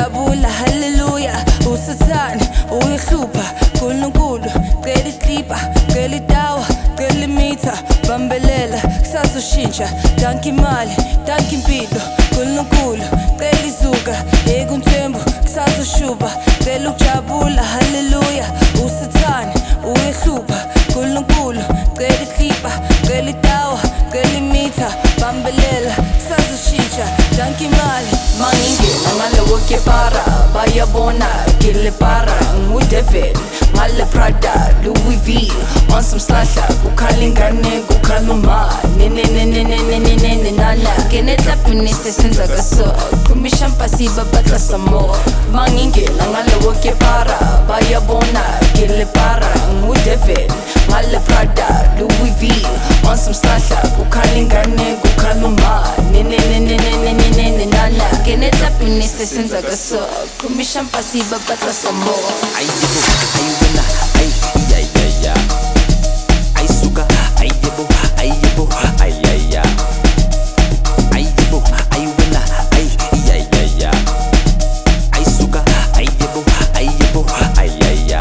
ukujabula haleluya usathane uyihlupha kuNkulunkulu cela iklipa cela itawa cela imitha bambelela kusazoshintsha danke imali danke impilo kuNkulunkulu cela izuka ekunthembu kusazoshuba cela ukujabula haleluya usathane uyihlupha kuNkulunkulu cela iklipa cela itawa cela imitha bambelela kusazoshintsha danke imali mangingena ngalewo kepara bayabona kile para nguDavid ngale Prada Louis V on some slashla kukhala ingane kukhala uma nana kenetla pinise senza kaso kumisha mpasiba batla samo mangingena ngalewo kepara bayabona kile para nguDavid ngale Prada Louis V on some slashla kukhala ingane kukhala uma nana kenetla pinise senza kaso kumisha mpasiba batla samo Ayibo, ayiwena, ayiyayaya Ayisuka, ayibo, ayibo, ayaya Ayibo, ayiwena, ayiyayaya Ayisuka, ayibo, ayibo, ayaya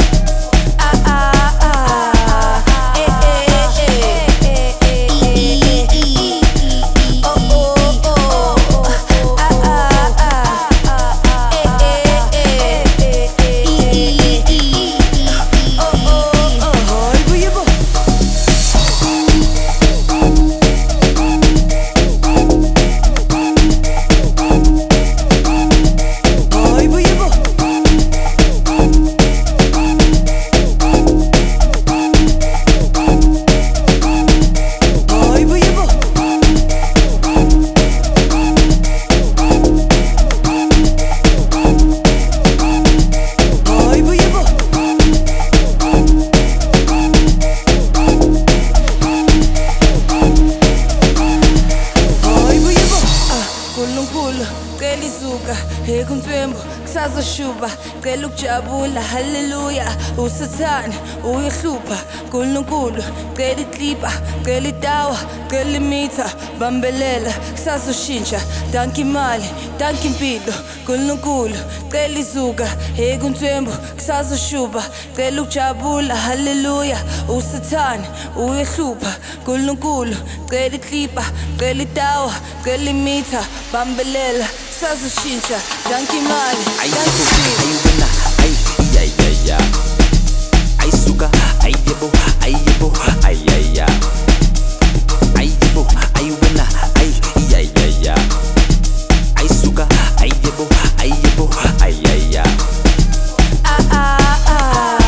cela izuka ekunthembu kusazoshuba cela ukujabula haleluya usathane uyihlupha kuNkulunkulu cela iklipa cela itawa cela imitha bambelela kusazoshintsha danke imali danke impilo kuNkulunkulu cela izuka ekunthembu kusazoshuba cela ukujabula haleluya usathane uyihlupha kuNkulunkulu cela iklipa cela itawa cela imitha bambelela kusazoshintsha danke imali danke impilo ayiwena, ayiyayaya Ayisuka, ayibo, ayibo, ayaya Ayibo, ayiwena, ayiyayaya Ayisuka, ayibo, ayibo, ayaya